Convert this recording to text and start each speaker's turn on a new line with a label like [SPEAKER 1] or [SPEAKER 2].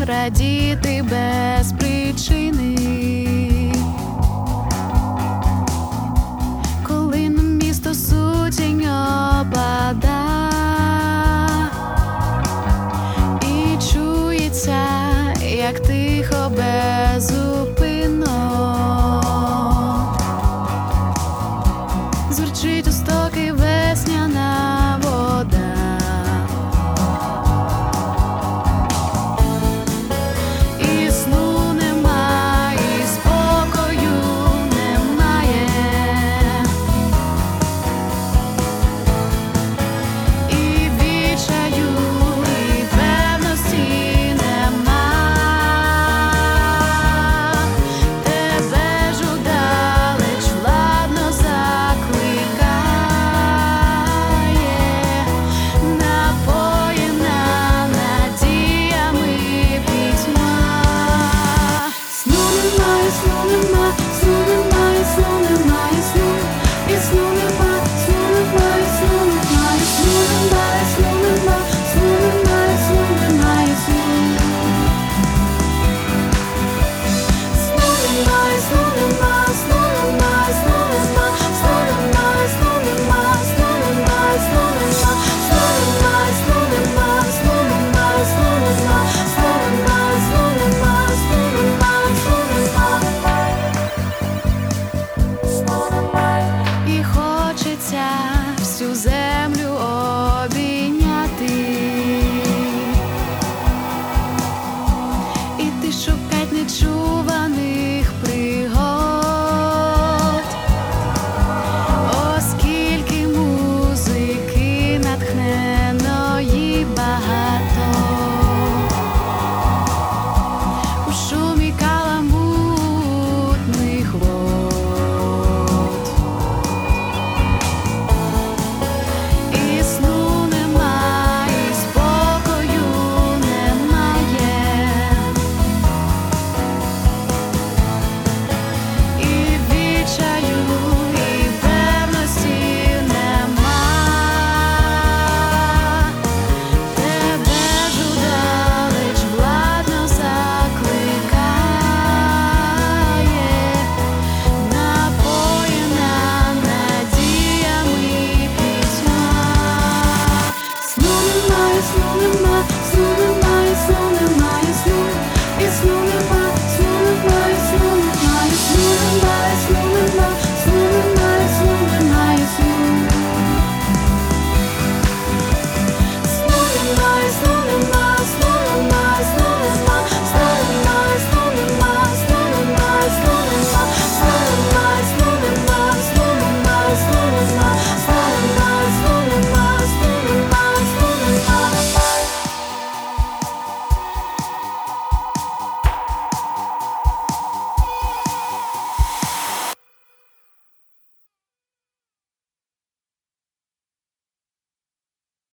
[SPEAKER 1] радіти без причини. Коли на місто сутінь опада і чується, як тихо безупинно звучить у стоки весняна вода. І сну нема, і спокою немає, і відчаю, і певності нема. Тебе ж удалеч владно закликає, напоєна надіями пітьма. Сну немає, сну нема, сну немає, сну немає, сну, і сну нема, сну немає, сну немає, сну немає, сну нема, сну немає, сну немає, сну. Сну немає, сну нема, сну немає, сну нема, сну немає, сну нема, сну немає, сну нема, сну немає, сну нема, сну немає, сну нема, сну немає, сну нема, сну немає, сну немає. І хочеться всю землю обійняти, іти шукать нечуваних пригод, оскільки музики натхненої багато у шумі каламутних вод. І сну нема, і спокою немає, і відчаю, і певності нема. Тебе ж удалеч владно закликає, напоєна надіями пітьма. Сну немає, сну нема, сну нема.